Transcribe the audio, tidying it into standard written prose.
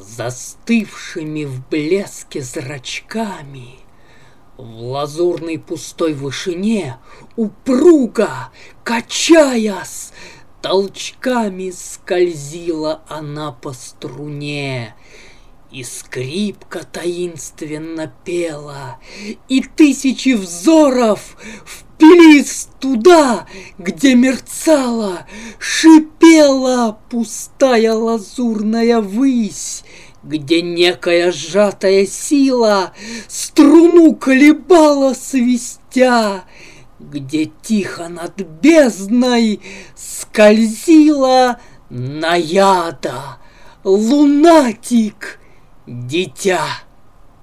Застывшими в блеске зрачками в лазурной пустой вышине упруго, качаясь, толчками скользила она по струне. И скрипка таинственно пела, и тысячи взоров впились туда, где мерцала, шипела пустая лазурная высь, где некая сжатая сила струну колебала свистя, где тихо над бездной скользила наяда, лунатик, дитя.